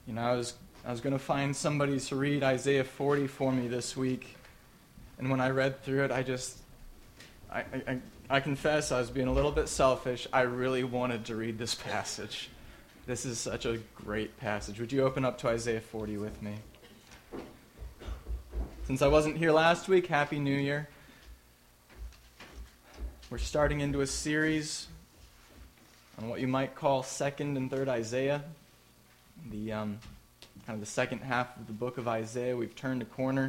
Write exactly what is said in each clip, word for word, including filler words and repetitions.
You know, I was I was going to find somebody to read Isaiah forty for me this week, and when I read through it, I just, I, I, I confess I was being a little bit selfish. I really wanted to read this passage. This is such a great passage. Would you open up to Isaiah forty with me? Since I wasn't here last week, Happy New Year. We're starting into a series on what you might call second and third Isaiah. The um, kind of the second half of the book of Isaiah. We've turned a corner.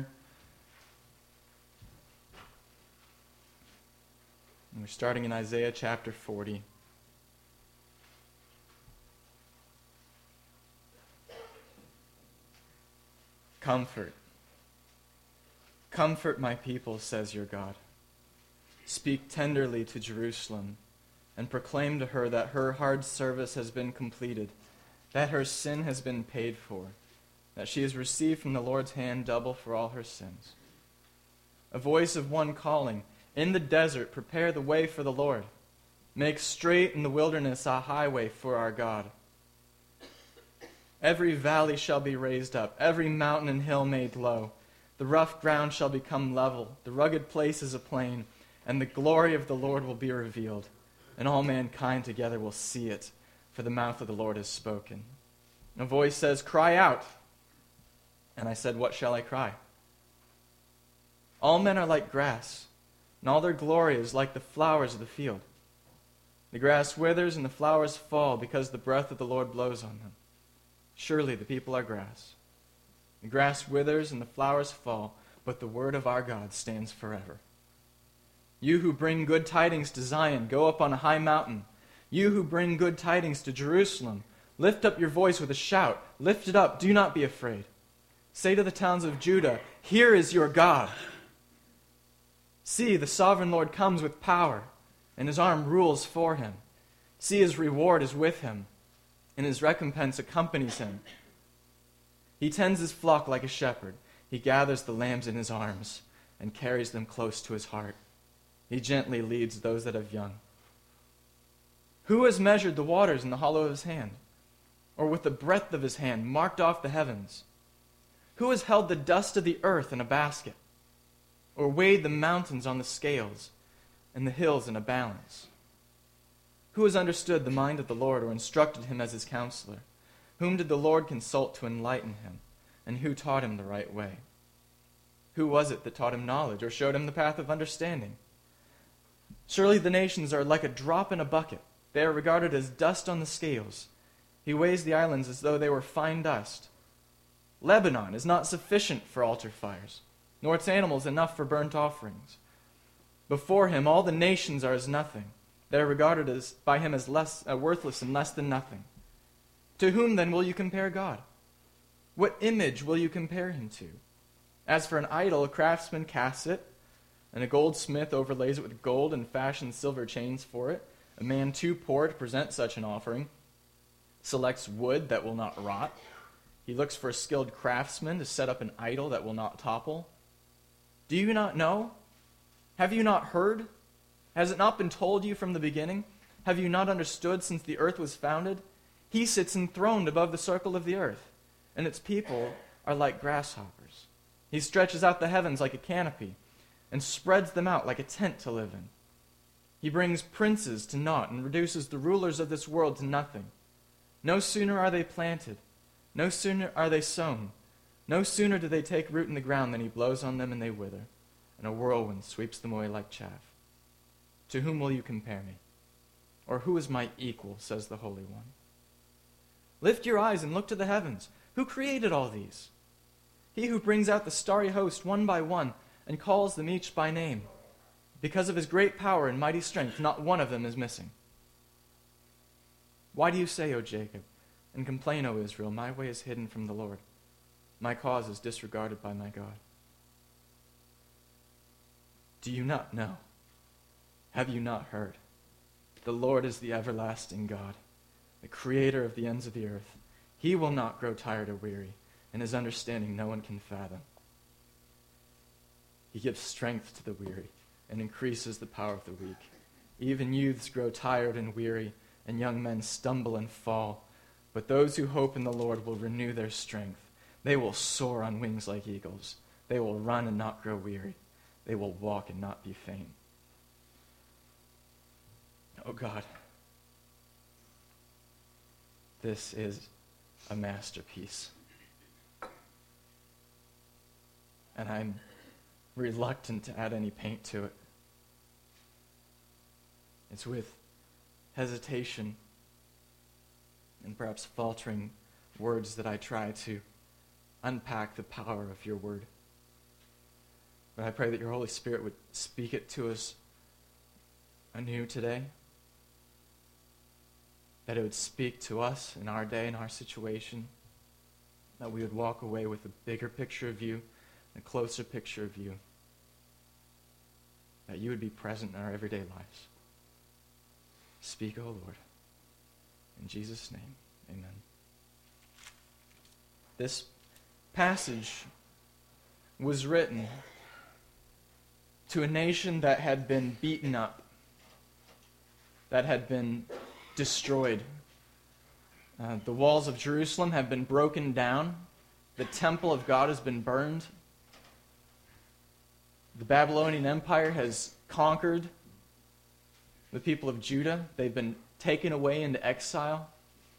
And we're starting in Isaiah chapter forty. Comfort. Comfort my people, says your God. Speak tenderly to Jerusalem, and proclaim to her that her hard service has been completed, that her sin has been paid for, that she has received from the Lord's hand double for all her sins. A voice of one calling, in the desert, prepare the way for the Lord. Make straight in the wilderness a highway for our God. Every valley shall be raised up, every mountain and hill made low. The rough ground shall become level, the rugged places a plain, and the glory of the Lord will be revealed, and all mankind together will see it, for the mouth of the Lord has spoken. And a voice says, cry out. And I said, what shall I cry? All men are like grass, and all their glory is like the flowers of the field. The grass withers and the flowers fall because the breath of the Lord blows on them. Surely the people are grass. The grass withers and the flowers fall, but the word of our God stands forever. You who bring good tidings to Zion, go up on a high mountain. You who bring good tidings to Jerusalem, lift up your voice with a shout. Lift it up, do not be afraid. Say to the towns of Judah, here is your God. See, the sovereign Lord comes with power, and his arm rules for him. See, his reward is with him, and his recompense accompanies him. He tends his flock like a shepherd. He gathers the lambs in his arms and carries them close to his heart. He gently leads those that have young. Who has measured the waters in the hollow of his hand, or with the breadth of his hand marked off the heavens? Who has held the dust of the earth in a basket, or weighed the mountains on the scales and the hills in a balance? Who has understood the mind of the Lord, or instructed him as his counselor? Whom did the Lord consult to enlighten him, and who taught him the right way? Who was it that taught him knowledge, or showed him the path of understanding? Surely the nations are like a drop in a bucket. They are regarded as dust on the scales. He weighs the islands as though they were fine dust. Lebanon is not sufficient for altar fires, nor its animals enough for burnt offerings. Before him all the nations are as nothing. They are regarded as by him as less uh, worthless and less than nothing. To whom then will you compare God? What image will you compare him to? As for an idol, a craftsman casts it, and a goldsmith overlays it with gold and fashions silver chains for it. A man too poor to present such an offering selects wood that will not rot. He looks for a skilled craftsman to set up an idol that will not topple. Do you not know? Have you not heard? Has it not been told you from the beginning? Have you not understood since the earth was founded? He sits enthroned above the circle of the earth, and its people are like grasshoppers. He stretches out the heavens like a canopy, and spreads them out like a tent to live in. He brings princes to naught, and reduces the rulers of this world to nothing. No sooner are they planted, no sooner are they sown, no sooner do they take root in the ground than he blows on them and they wither, and a whirlwind sweeps them away like chaff. To whom will you compare me? Or who is my equal, says the Holy One? Lift your eyes and look to the heavens. Who created all these? He who brings out the starry host one by one and calls them each by name. Because of his great power and mighty strength, not one of them is missing. Why do you say, O Jacob, and complain, O Israel, my way is hidden from the Lord. My cause is disregarded by my God. Do you not know? Have you not heard? The Lord is the everlasting God, the creator of the ends of the earth. He will not grow tired or weary, and his understanding no one can fathom. He gives strength to the weary and increases the power of the weak. Even youths grow tired and weary, and young men stumble and fall. But those who hope in the Lord will renew their strength. They will soar on wings like eagles. They will run and not grow weary. They will walk and not be faint. Oh God, this is a masterpiece. And I'm reluctant to add any paint to it. It's with hesitation and perhaps faltering words that I try to unpack the power of your word. But I pray that your Holy Spirit would speak it to us anew today. That it would speak to us in our day and our situation. That we would walk away with a bigger picture of you, a closer picture of you. That you would be present in our everyday lives. Speak, O Lord. In Jesus' name, amen. This passage was written to a nation that had been beaten up, that had been destroyed. Uh, the walls of Jerusalem have been broken down. The temple of God has been burned. The Babylonian Empire has conquered the people of Judah. They've been taken away into exile.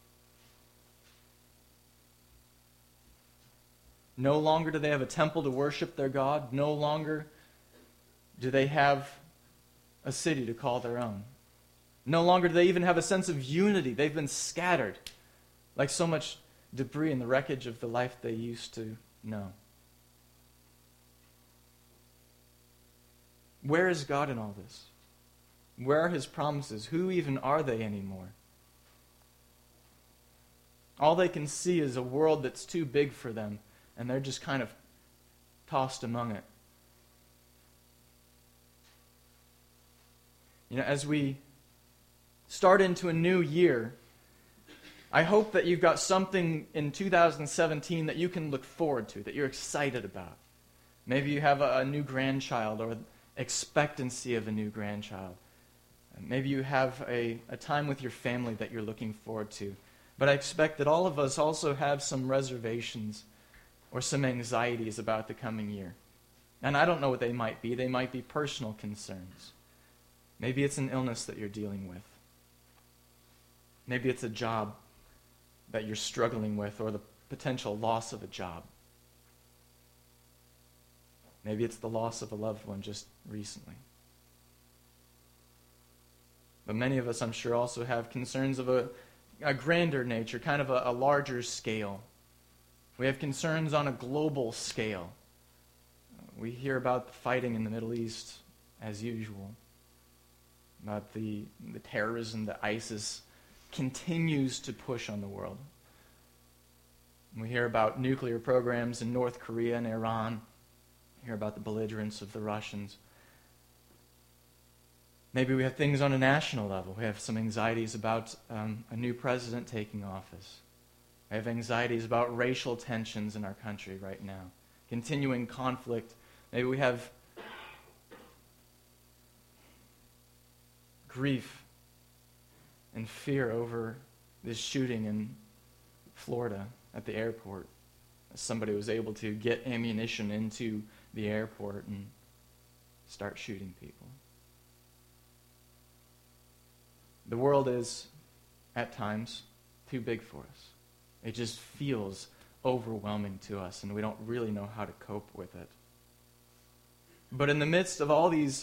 No longer do they have a temple to worship their God. No longer do they have a city to call their own. No longer do they even have a sense of unity. They've been scattered like so much debris in the wreckage of the life they used to know. Where is God in all this? Where are his promises? Who even are they anymore? All they can see is a world that's too big for them, and they're just kind of tossed among it. You know, as we start into a new year, I hope that you've got something in two thousand seventeen that you can look forward to, that you're excited about. Maybe you have a, a new grandchild or expectancy of a new grandchild. Maybe you have a, a time with your family that you're looking forward to. But I expect that all of us also have some reservations or some anxieties about the coming year. And I don't know what they might be. They might be personal concerns. Maybe it's an illness that you're dealing with. Maybe it's a job that you're struggling with, or the potential loss of a job. Maybe it's the loss of a loved one just recently. But many of us, I'm sure, also have concerns of a, a grander nature, kind of a, a larger scale. We have concerns on a global scale. We hear about the fighting in the Middle East as usual, about the, the terrorism that ISIS continues to push on the world. We hear about nuclear programs in North Korea and Iran. We hear about the belligerence of the Russians. Maybe we have things on a national level. We have some anxieties about um, a new president taking office. We have anxieties about racial tensions in our country right now, continuing conflict. Maybe we have grief and fear over this shooting in Florida at the airport. Somebody was able to get ammunition into the airport and start shooting people. The world is, at times, too big for us. It just feels overwhelming to us, and we don't really know how to cope with it. But in the midst of all these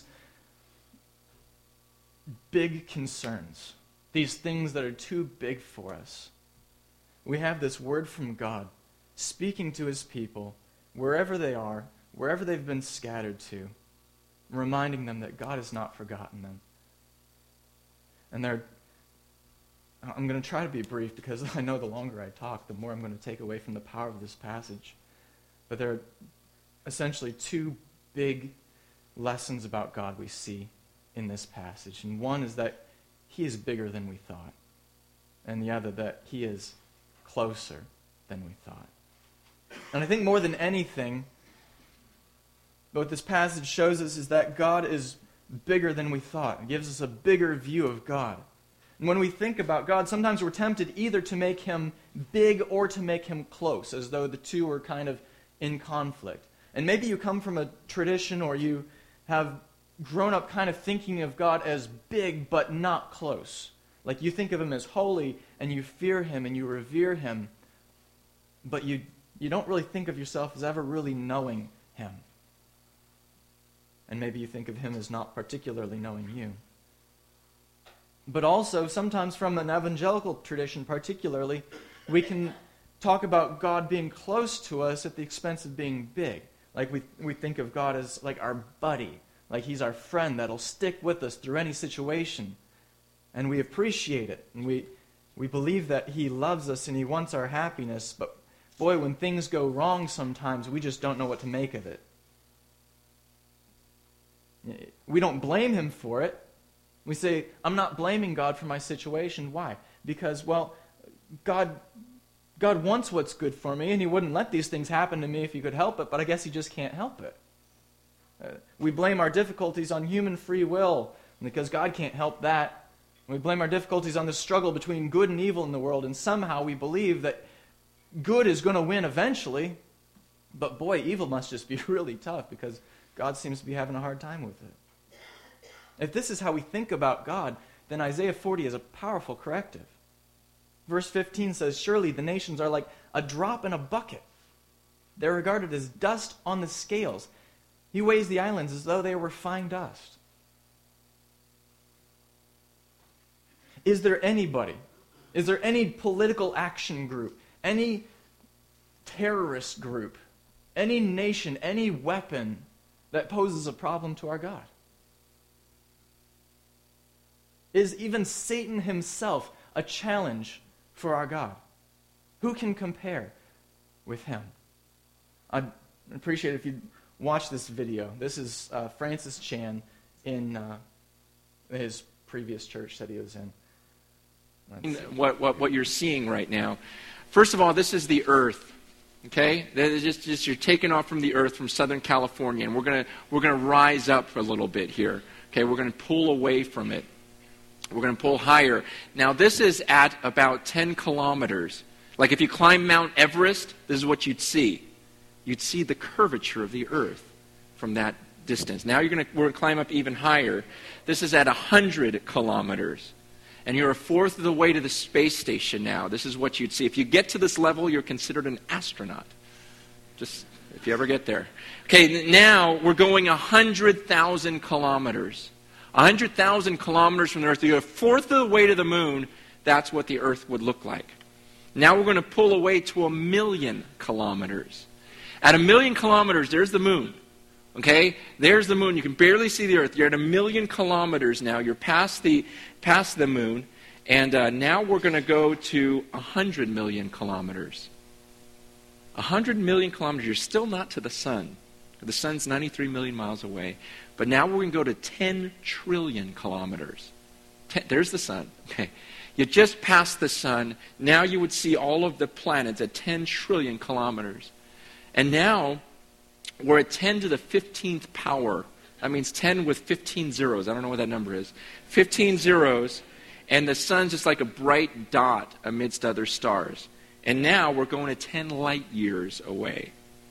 big concerns, these things that are too big for us, we have this word from God speaking to his people, wherever they are, wherever they've been scattered to, reminding them that God has not forgotten them. And they're, I'm going to try to be brief because I know the longer I talk, the more I'm going to take away from the power of this passage. But there are essentially two big lessons about God we see in this passage. And one is that he is bigger than we thought. And the other, that he is closer than we thought. And I think more than anything, what this passage shows us is that God is bigger than we thought. It gives us a bigger view of God. And when we think about God, sometimes we're tempted either to make him big or to make him close, as though the two are kind of in conflict. And maybe you come from a tradition or you have grown up kind of thinking of God as big but not close. Like you think of him as holy and you fear him and you revere him, but you, you don't really think of yourself as ever really knowing him. And maybe you think of him as not particularly knowing you. But also, sometimes from an evangelical tradition particularly, we can talk about God being close to us at the expense of being big. Like we we think of God as like our buddy, like he's our friend that'll stick with us through any situation. And we appreciate it. And we we believe that he loves us and he wants our happiness. But boy, when things go wrong sometimes, we just don't know what to make of it. We don't blame him for it. We say, I'm not blaming God for my situation. Why? Because, well, God God wants what's good for me, and he wouldn't let these things happen to me if he could help it, but I guess he just can't help it. Uh, we blame our difficulties on human free will, because God can't help that. We blame our difficulties on the struggle between good and evil in the world, and somehow we believe that good is going to win eventually, but boy, evil must just be really tough, because God seems to be having a hard time with it. If this is how we think about God, then Isaiah forty is a powerful corrective. Verse fifteen says, surely the nations are like a drop in a bucket. They're regarded as dust on the scales. He weighs the islands as though they were fine dust. Is there anybody, is there any political action group, any terrorist group, any nation, any weapon that poses a problem to our God? Is even Satan himself a challenge for our God? Who can compare with him? I'd appreciate it if you'd watch this video. This is uh, Francis Chan in uh, his previous church that he was in. What, what, what you're seeing right now. First of all, this is the earth. Okay? That is just, just you're taking off from the earth from Southern California, and we're gonna we're gonna rise up a little bit here. Okay, we're gonna pull away from it. We're going to pull higher. Now, this is at about ten kilometers. Like if you climb Mount Everest, this is what you'd see. You'd see the curvature of the earth from that distance. Now you're going to, we're going to climb up even higher. This is at one hundred kilometers. And you're a fourth of the way to the space station now. This is what you'd see. If you get to this level, you're considered an astronaut. Just if you ever get there. Okay, now we're going one hundred thousand kilometers. one hundred thousand kilometers from the earth. You're a fourth of the way to the moon. That's what the earth would look like. Now we're going to pull away to a million kilometers. At a million kilometers, there's the moon. Okay? There's the moon. You can barely see the earth. You're at a million kilometers now. You're past the, past the moon. And uh, now we're going to go to one hundred million kilometers. one hundred million kilometers. You're still not to the sun. The sun's ninety-three million miles away. But now we're going to go to ten trillion kilometers. Ten, there's the sun. Okay. You just passed the sun. Now you would see all of the planets at ten trillion kilometers. And now we're at ten to the fifteenth power. That means ten with fifteen zeros. I don't know what that number is. fifteen zeros. And the sun's just like a bright dot amidst other stars. And now we're going to ten light years away.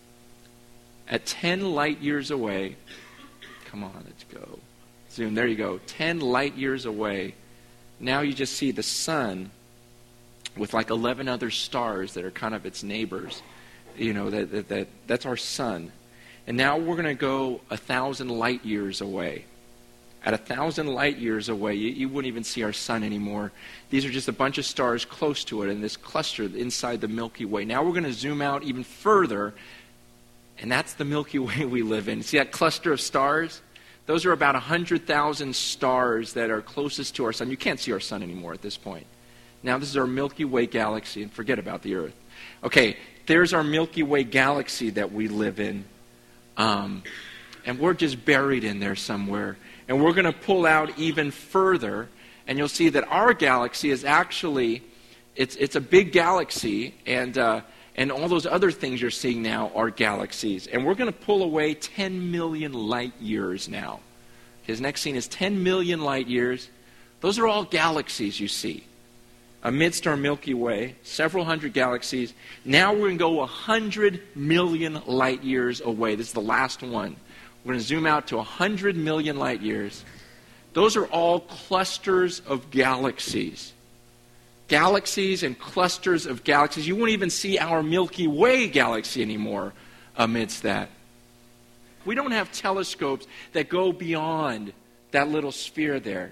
At ten light years away, come on, let's go. Zoom, there you go. ten light years away. Now you just see the sun with like eleven other stars that are kind of its neighbors. You know, that, that, that that's our sun. And now we're going to go a thousand light years away. At a thousand light years away, you, you wouldn't even see our sun anymore. These are just a bunch of stars close to it in this cluster inside the Milky Way. Now we're going to zoom out even further. And that's the Milky Way we live in. See that cluster of stars? Those are about one hundred thousand stars that are closest to our sun. You can't see our sun anymore at this point. Now this is our Milky Way galaxy, and forget about the Earth. Okay, there's our Milky Way galaxy that we live in. Um, and we're just buried in there somewhere. And we're going to pull out even further, and you'll see that our galaxy is actually, it's it's a big galaxy, and... Uh, And all those other things you're seeing now are galaxies. And we're going to pull away ten million light years now. His next scene is ten million light years. Those are all galaxies you see. Amidst our Milky Way, several hundred galaxies. Now we're going to go one hundred million light years away. This is the last one. We're going to zoom out to one hundred million light years. Those are all clusters of galaxies. Galaxies and clusters of galaxies. You won't even see our Milky Way galaxy anymore amidst that. We don't have telescopes that go beyond that little sphere there.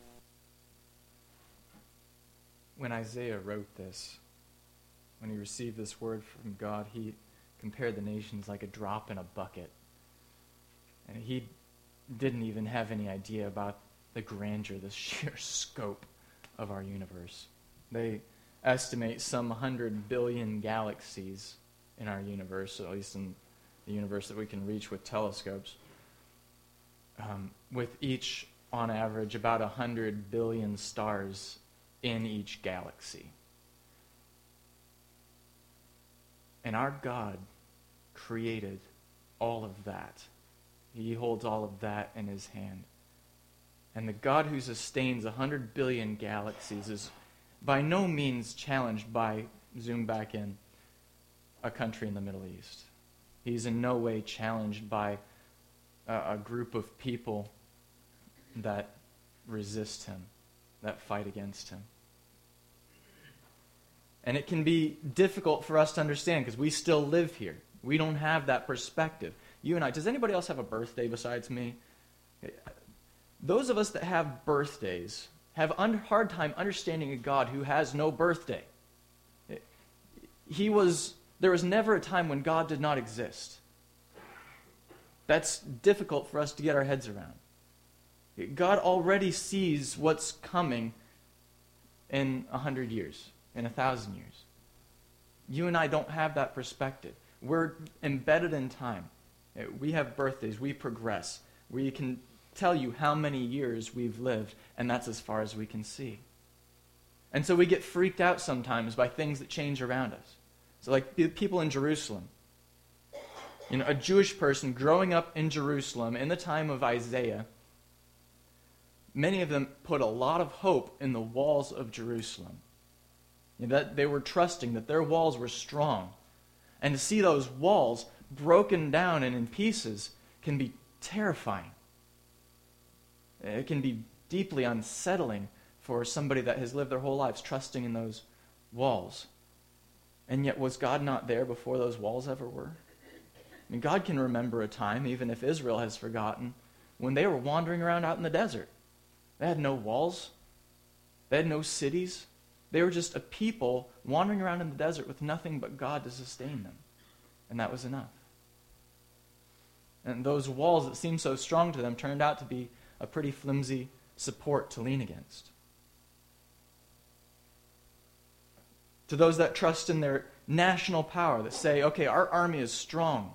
When Isaiah wrote this, when he received this word from God, he compared the nations like a drop in a bucket. And he didn't even have any idea about the grandeur, the sheer scope of our universe. They estimate some one hundred billion galaxies in our universe, at least in the universe that we can reach with telescopes, um, with each, on average, about one hundred billion stars in each galaxy. And our God created all of that. He holds all of that in his hand. And the God who sustains one hundred billion galaxies is by no means challenged by, zoom back in, a country in the Middle East. He's in no way challenged by a, a group of people that resist him, that fight against him. And it can be difficult for us to understand because we still live here. We don't have that perspective. You and I, does anybody else have a birthday besides me? Those of us that have birthdays have a hard time understanding a God who has no birthday. He was, there was never a time when God did not exist. That's difficult for us to get our heads around. God already sees what's coming in a hundred years, in a thousand years. You and I don't have that perspective. We're embedded in time. We have birthdays. We progress. We can tell you how many years we've lived, and that's as far as we can see. And so we get freaked out sometimes by things that change around us. So like the people in Jerusalem. You know, a Jewish person growing up in Jerusalem in the time of Isaiah, many of them put a lot of hope in the walls of Jerusalem. You know, that they were trusting that their walls were strong. And to see those walls broken down and in pieces can be terrifying. It can be deeply unsettling for somebody that has lived their whole lives trusting in those walls. And yet, was God not there before those walls ever were? I mean, God can remember a time, even if Israel has forgotten, when they were wandering around out in the desert. They had no walls. They had no cities. They were just a people wandering around in the desert with nothing but God to sustain them. And that was enough. And those walls that seemed so strong to them turned out to be a pretty flimsy support to lean against. To those that trust in their national power, that say, okay, our army is strong,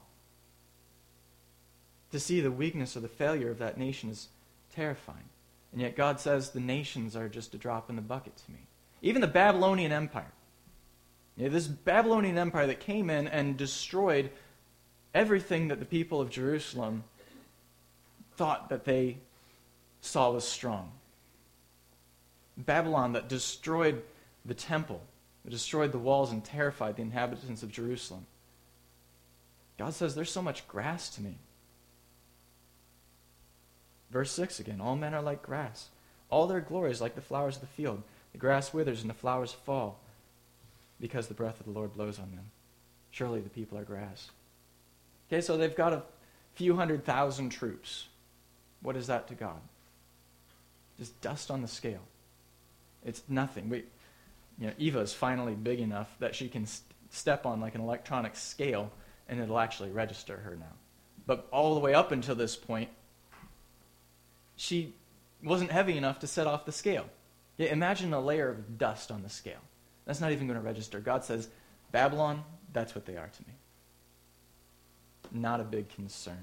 to see the weakness or the failure of that nation is terrifying. And yet God says the nations are just a drop in the bucket to me. Even the Babylonian Empire. You know, this Babylonian Empire that came in and destroyed everything that the people of Jerusalem thought that they saw was strong. Babylon that destroyed the temple, that destroyed the walls and terrified the inhabitants of Jerusalem. God says, there's so much grass to me. Verse six again, all men are like grass. All their glory is like the flowers of the field. The grass withers and the flowers fall because the breath of the Lord blows on them. Surely the people are grass. Okay, so they've got a few hundred thousand troops. What is that to God? Just dust on the scale. It's nothing. We, you know, Eva is finally big enough that she can st- step on like an electronic scale and it'll actually register her now. But all the way up until this point, she wasn't heavy enough to set off the scale. Yeah, imagine a layer of dust on the scale. That's not even going to register. God says, Babylon, that's what they are to me. Not a big concern.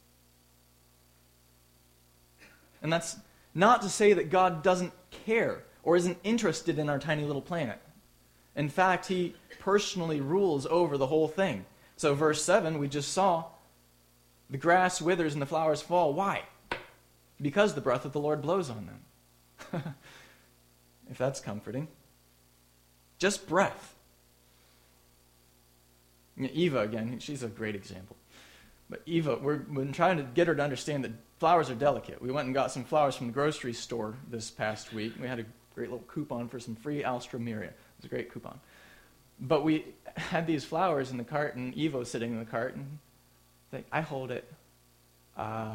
And that's not to say that God doesn't care or isn't interested in our tiny little planet. In fact, he personally rules over the whole thing. So verse seven, we just saw, the grass withers and the flowers fall. Why? Because the breath of the Lord blows on them. if that's comforting. Just breath. Eva, again, she's a great example. But Eva, we're, we're trying to get her to understand that flowers are delicate. We went and got some flowers from the grocery store this past week. We had a great little coupon for some free Alstroemeria. It was a great coupon. But we had these flowers in the cart, and Eva was sitting in the cart, and like, I hold it. Uh,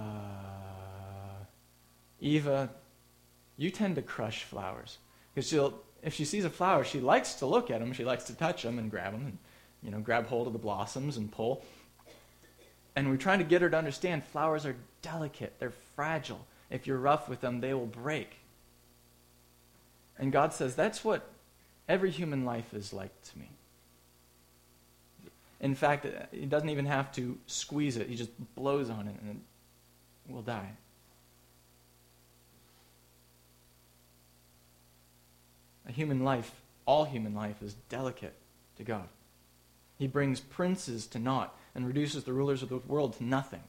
Eva, you tend to crush flowers. Because she'll, if she sees a flower, she likes to look at them. She likes to touch them and grab them and, you know, grab hold of the blossoms and pull. And we're trying to get her to understand flowers are delicate. They're fragile. If you're rough with them, they will break. And God says, that's what every human life is like to me. In fact, he doesn't even have to squeeze it. He just blows on it and it will die. A human life, all human life, is delicate to God. He brings princes to naught and reduces the rulers of the world to nothing.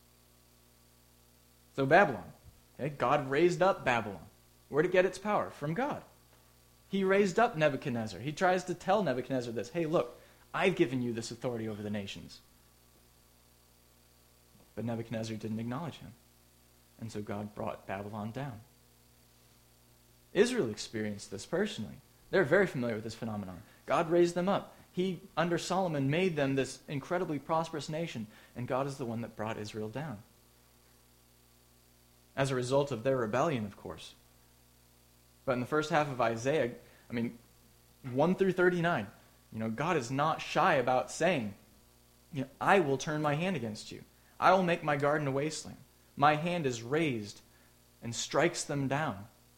So Babylon, okay, God raised up Babylon. Where did it get its power? From God. He raised up Nebuchadnezzar. He tries to tell Nebuchadnezzar this, hey, look, I've given you this authority over the nations. But Nebuchadnezzar didn't acknowledge him. And so God brought Babylon down. Israel experienced this personally. They're very familiar with this phenomenon. God raised them up. He, under Solomon, made them this incredibly prosperous nation, and God is the one that brought Israel down. As a result of their rebellion, of course. But in the first half of Isaiah, I mean, one through thirty-nine, you know, God is not shy about saying, you know, I will turn my hand against you. I will make my garden a wasteland. My hand is raised and strikes them down.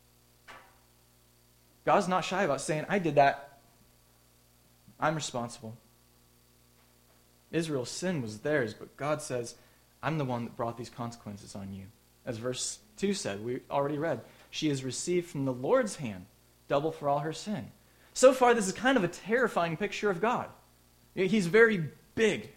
God's not shy about saying, I did that. I'm responsible. Israel's sin was theirs, but God says, I'm the one that brought these consequences on you. As verse two said, we already read, she has received from the Lord's hand double for all her sin. So far, this is kind of a terrifying picture of God. He's very big.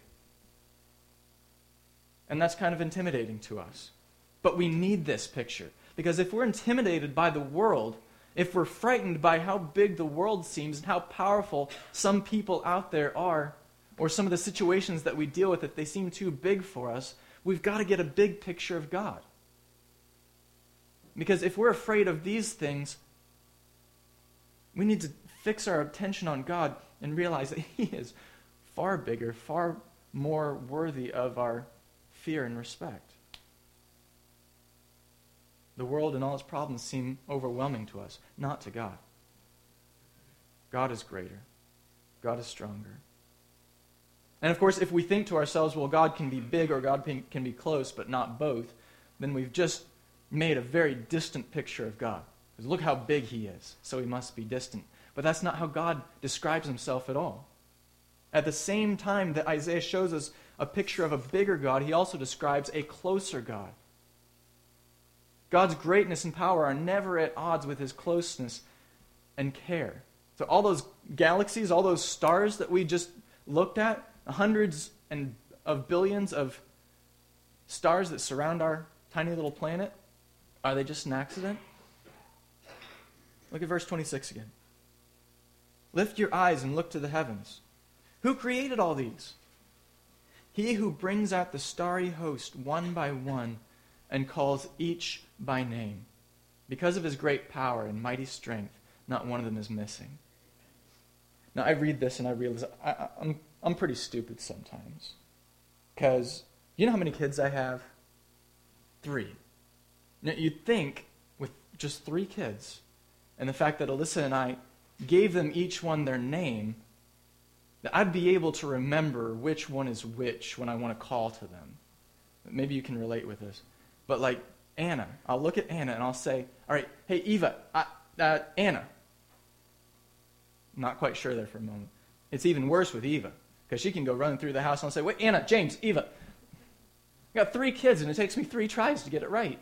And that's kind of intimidating to us. But we need this picture. Because if we're intimidated by the world, if we're frightened by how big the world seems and how powerful some people out there are, or some of the situations that we deal with, if they seem too big for us, we've got to get a big picture of God. Because if we're afraid of these things, we need to fix our attention on God and realize that He is far bigger, far more worthy of our fear and respect. The world and all its problems seem overwhelming to us, not to God. God is greater. God is stronger. And of course, if we think to ourselves, well, God can be big or God can be close, but not both, then we've just made a very distant picture of God. Because look how big He is, so He must be distant. But that's not how God describes Himself at all. At the same time that Isaiah shows us a picture of a bigger God, he also describes a closer God. God's greatness and power are never at odds with His closeness and care. So all those galaxies, all those stars that we just looked at, hundreds and of billions of stars that surround our tiny little planet, are they just an accident? Look at verse twenty-six again. Lift your eyes and look to the heavens. Who created all these? He who brings out the starry host one by one and calls each by name. Because of His great power and mighty strength, not one of them is missing. Now I read this and I realize I, I, I'm, I'm pretty stupid sometimes. Because you know how many kids I have? Three. Now, you'd think with just three kids, and the fact that Alyssa and I gave them each one their name, that I'd be able to remember which one is which when I want to call to them. Maybe you can relate with this. But like Anna, I'll look at Anna and I'll say, all right, hey, Eva, uh, uh, Anna. I'm not quite sure there for a moment. It's even worse with Eva, because she can go running through the house and I'll say, wait, Anna, James, Eva. I got three kids and it takes me three tries to get it right.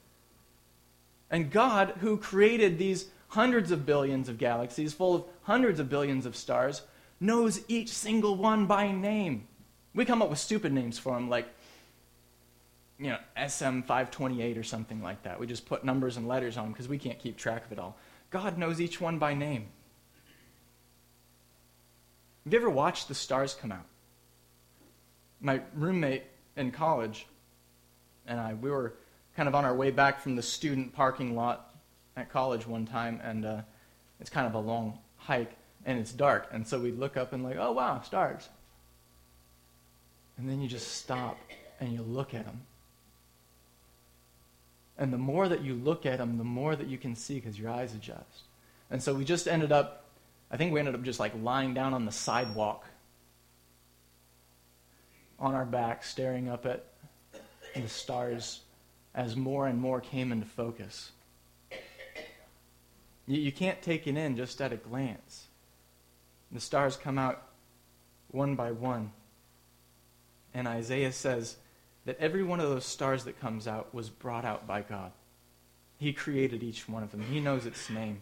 And God, who created these hundreds of billions of galaxies full of hundreds of billions of stars, knows each single one by name. We come up with stupid names for them, like, you know, S M five twenty-eight or something like that. We just put numbers and letters on them because we can't keep track of it all. God knows each one by name. Have you ever watched the stars come out? My roommate in college and I, we were kind of on our way back from the student parking lot at college one time, and uh, it's kind of a long hike, and it's dark, and so we look up and like, oh wow, stars. And then you just stop and you look at them. And the more that you look at them, the more that you can see because your eyes adjust. And so we just ended up, I think we ended up just like lying down on the sidewalk on our back, staring up at the stars as more and more came into focus. You, you can't take it in just at a glance. The stars come out one by one. And Isaiah says that every one of those stars that comes out was brought out by God. He created each one of them. He knows its name.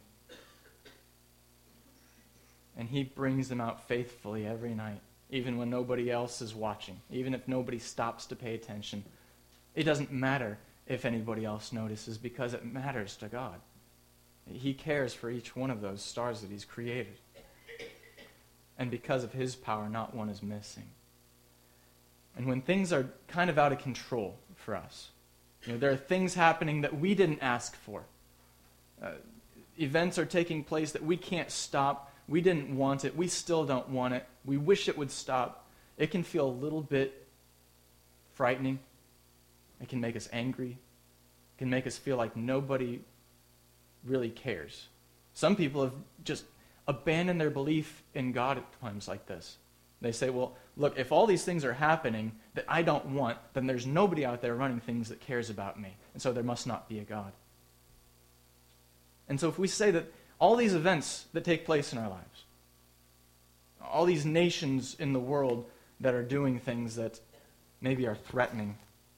And he brings them out faithfully every night, even when nobody else is watching, even if nobody stops to pay attention. It doesn't matter if anybody else notices because it matters to God. He cares for each one of those stars that he's created. And because of his power, not one is missing. And when things are kind of out of control for us, you know, there are things happening that we didn't ask for. Uh, events are taking place that we can't stop. We didn't want it. We still don't want it. We wish it would stop. It can feel a little bit frightening. It can make us angry. It can make us feel like nobody really cares. Some people have just abandoned their belief in God at times like this. They say, well, look, if all these things are happening that I don't want, then there's nobody out there running things that cares about me. And so there must not be a God. And so if we say that all these events that take place in our lives, all these nations in the world that are doing things that maybe are threatening,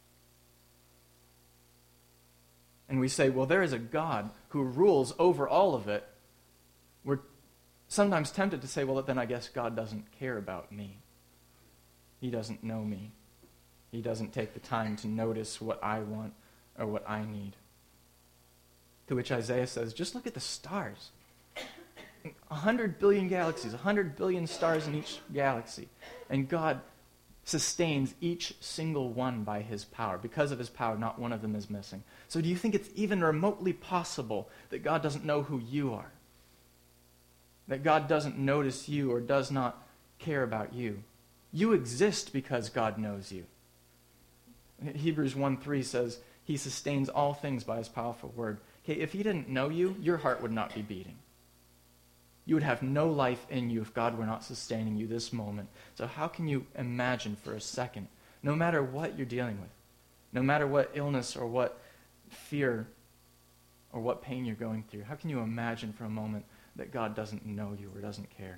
and we say, well, there is a God who rules over all of it, we're sometimes tempted to say, well, then I guess God doesn't care about me. He doesn't know me. He doesn't take the time to notice what I want or what I need. To which Isaiah says, just look at the stars. A hundred billion galaxies, a hundred billion stars in each galaxy. And God sustains each single one by his power. Because of his power, not one of them is missing. So do you think it's even remotely possible that God doesn't know who you are? That God doesn't notice you or does not care about you? You exist because God knows you. Hebrews one three says, he sustains all things by his powerful word. Okay, if he didn't know you, your heart would not be beating. You would have no life in you if God were not sustaining you this moment. So how can you imagine for a second, no matter what you're dealing with, no matter what illness or what fear or what pain you're going through, how can you imagine for a moment that God doesn't know you or doesn't care?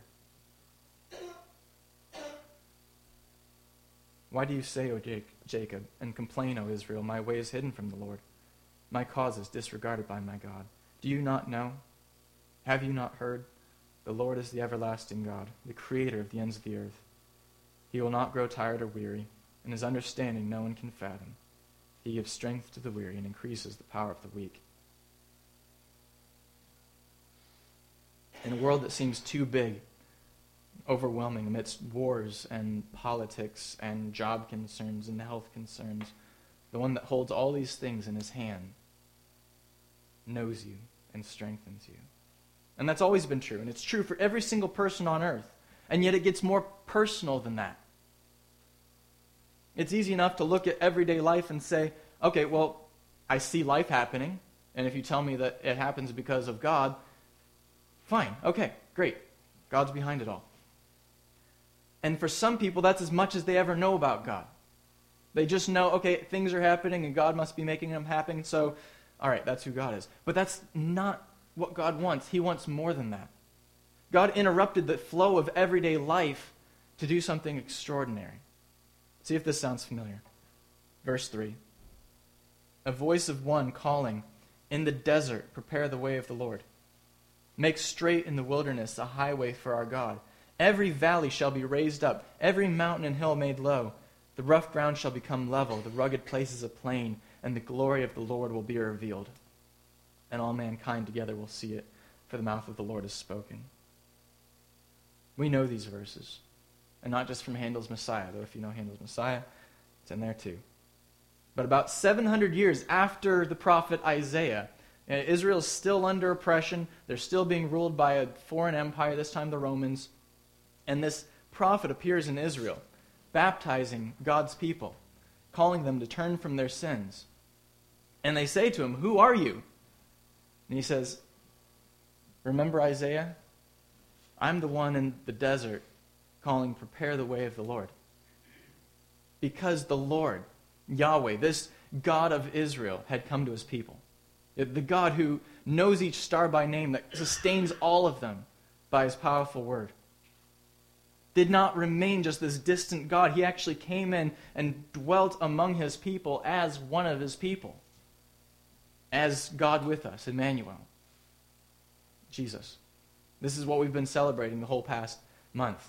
Why do you say, O Jacob, and complain, O Israel, my way is hidden from the Lord? My cause is disregarded by my God. Do you not know? Have you not heard? The Lord is the everlasting God, the creator of the ends of the earth. He will not grow tired or weary, and his understanding no one can fathom. He gives strength to the weary and increases the power of the weak. In a world that seems too big, overwhelming amidst wars and politics and job concerns and health concerns, the one that holds all these things in his hand knows you and strengthens you. And that's always been true, and it's true for every single person on earth. And yet it gets more personal than that. It's easy enough to look at everyday life and say, okay, well, I see life happening, and if you tell me that it happens because of God, fine, okay, great. God's behind it all. And for some people, that's as much as they ever know about God. They just know, okay, things are happening and God must be making them happen, so, all right, that's who God is. But that's not what God wants. He wants more than that. God interrupted the flow of everyday life to do something extraordinary. See if this sounds familiar. Verse three. A voice of one calling, in the desert, prepare the way of the Lord. Make straight in the wilderness a highway for our God. Every valley shall be raised up, every mountain and hill made low. The rough ground shall become level, the rugged places a plain, and the glory of the Lord will be revealed. And all mankind together will see it, for the mouth of the Lord has spoken. We know these verses, and not just from Handel's Messiah, though if you know Handel's Messiah, it's in there too. But about seven hundred years after the prophet Isaiah, Israel is still under oppression. They're still being ruled by a foreign empire, this time the Romans. And this prophet appears in Israel, baptizing God's people, calling them to turn from their sins. And they say to him, "Who are you?" And he says, "Remember Isaiah? I'm the one in the desert calling, 'Prepare the way of the Lord.'" Because the Lord, Yahweh, this God of Israel, had come to his people. The God who knows each star by name, that sustains all of them by his powerful word, did not remain just this distant God. He actually came in and dwelt among his people as one of his people, as God with us, Emmanuel, Jesus. This is what we've been celebrating the whole past month.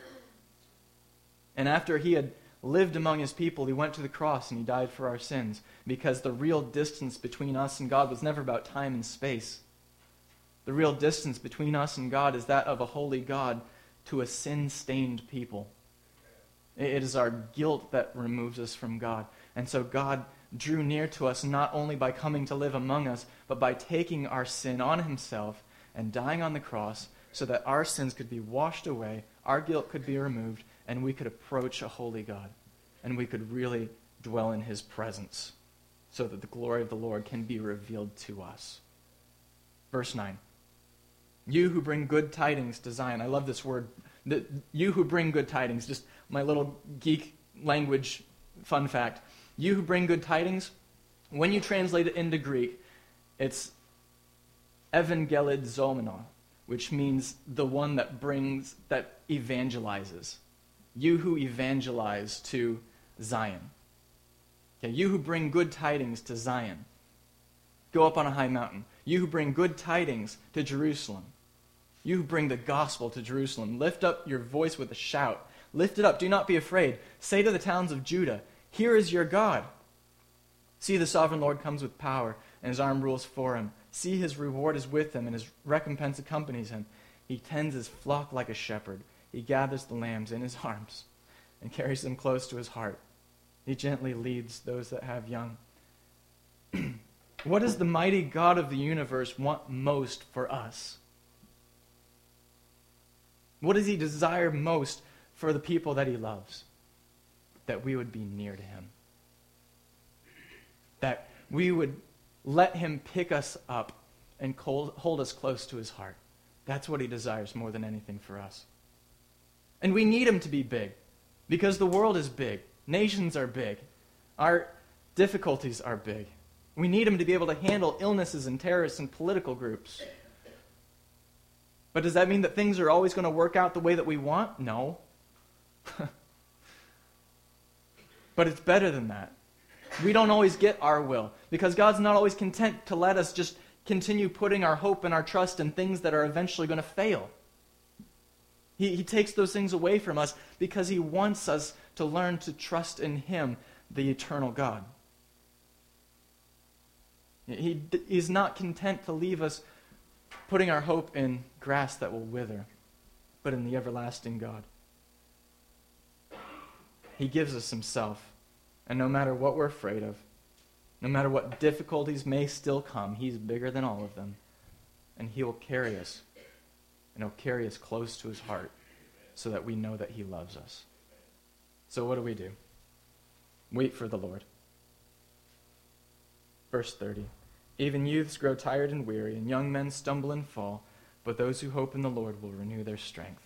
And after he had lived among his people, he went to the cross and he died for our sins, because the real distance between us and God was never about time and space. The real distance between us and God is that of a holy God to a sin-stained people. It is our guilt that removes us from God. And so God drew near to us not only by coming to live among us, but by taking our sin on himself and dying on the cross so that our sins could be washed away, our guilt could be removed, and we could approach a holy God, and we could really dwell in his presence so that the glory of the Lord can be revealed to us. Verse nine. You who bring good tidings to Zion. I love this word. The, you who bring good tidings. Just my little geek language fun fact. You who bring good tidings, when you translate it into Greek, it's evangelid zomenon, which means the one that brings, that evangelizes. You who evangelize to Zion. Okay, you who bring good tidings to Zion. Go up on a high mountain. You who bring good tidings to Jerusalem. You who bring the gospel to Jerusalem. Lift up your voice with a shout. Lift it up. Do not be afraid. Say to the towns of Judah, here is your God. See, the sovereign Lord comes with power, and his arm rules for him. See, his reward is with him, and his recompense accompanies him. He tends his flock like a shepherd. He gathers the lambs in his arms and carries them close to his heart. He gently leads those that have young. What does the mighty God of the universe want most for us? What does he desire most for the people that he loves? That we would be near to him. That we would let him pick us up and hold us close to his heart. That's what he desires more than anything for us. And we need him to be big, because the world is big. Nations are big. Our difficulties are big. We need him to be able to handle illnesses and terrorists and political groups. But does that mean that things are always going to work out the way that we want? No. But it's better than that. We don't always get our will, because God's not always content to let us just continue putting our hope and our trust in things that are eventually going to fail. He, he takes those things away from us because he wants us to learn to trust in him, the eternal God. He is not content to leave us putting our hope in grass that will wither, but in the everlasting God. He gives us himself, and no matter what we're afraid of, no matter what difficulties may still come, he's bigger than all of them, and he will carry us, and he'll carry us close to his heart so that we know that he loves us. So what do we do? Wait for the Lord. Verse thirty. Even youths grow tired and weary, and young men stumble and fall, but those who hope in the Lord will renew their strength.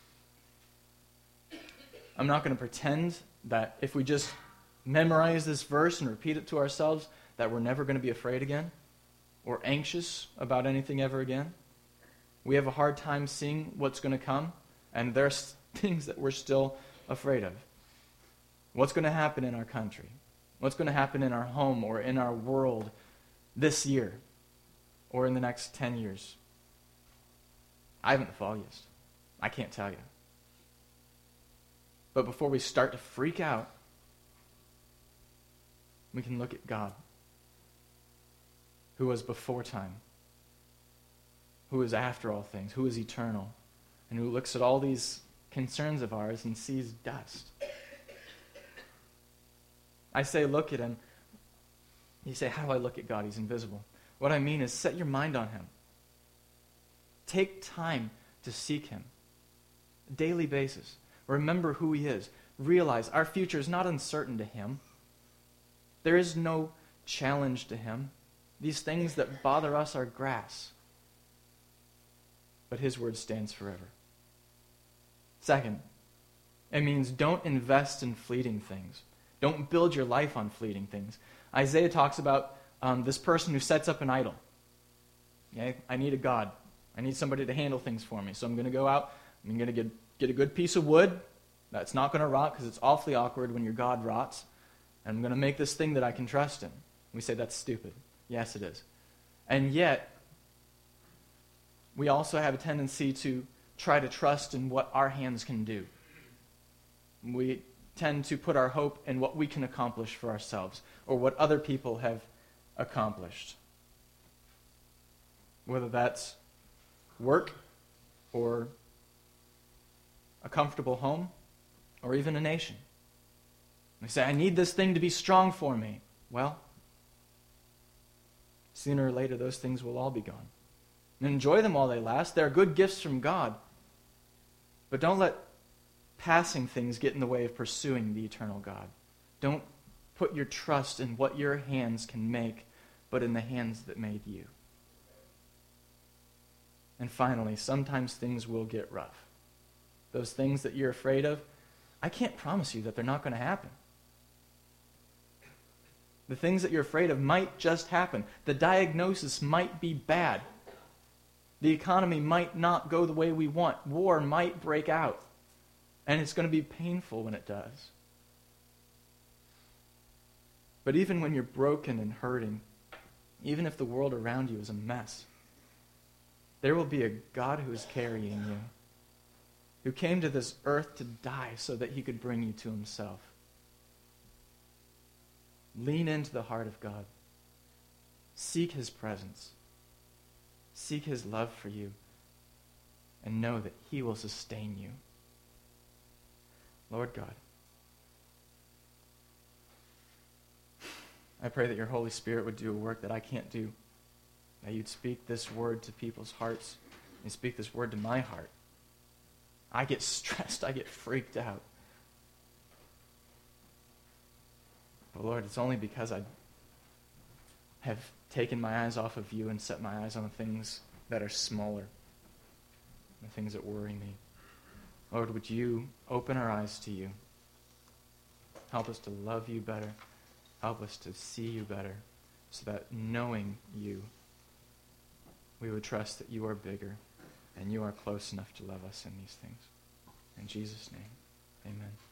I'm not going to pretend that if we just memorize this verse and repeat it to ourselves, that we're never going to be afraid again or anxious about anything ever again. We have a hard time seeing what's going to come, and there's things that we're still afraid of. What's going to happen in our country? What's going to happen in our home or in our world this year or in the next ten years? I haven't the foggiest. I can't tell you. But before we start to freak out, we can look at God, who was before time, who is after all things, who is eternal, and who looks at all these concerns of ours and sees dust. I say look at him. You say, how do I look at God? He's invisible. What I mean is set your mind on him. Take time to seek him. Daily basis. Remember who he is. Realize our future is not uncertain to him. There is no challenge to him. These things that bother us are grass. But his word stands forever. Second, it means don't invest in fleeting things. Don't build your life on fleeting things. Isaiah talks about um, this person who sets up an idol. Okay? I need a god. I need somebody to handle things for me. So I'm going to go out. I'm going to get, get a good piece of wood that's not going to rot because it's awfully awkward when your god rots. And I'm going to make this thing that I can trust in. We say that's stupid. Yes, it is. And yet, we also have a tendency to try to trust in what our hands can do. We tend to put our hope in what we can accomplish for ourselves or what other people have accomplished. Whether that's work or a comfortable home or even a nation. We say, I need this thing to be strong for me. Well, sooner or later those things will all be gone. And enjoy them while they last. They're good gifts from God. But don't let passing things get in the way of pursuing the eternal God. Don't put your trust in what your hands can make, but in the hands that made you. And finally, sometimes things will get rough. Those things that you're afraid of, I can't promise you that they're not going to happen. The things that you're afraid of might just happen. The diagnosis might be bad. The economy might not go the way we want. War might break out. And it's going to be painful when it does. But even when you're broken and hurting, even if the world around you is a mess, there will be a God who is carrying you, who came to this earth to die so that he could bring you to himself. Lean into the heart of God. Seek his presence. Seek his love for you. And know that he will sustain you. Lord God, I pray that your Holy Spirit would do a work that I can't do. That you'd speak this word to people's hearts and speak this word to my heart. I get stressed. I get freaked out. But Lord, it's only because I have taken my eyes off of you and set my eyes on the things that are smaller, the things that worry me. Lord, would you open our eyes to you? Help us to love you better. Help us to see you better, so that knowing you, we would trust that you are bigger and you are close enough to love us in these things. In Jesus' name, amen.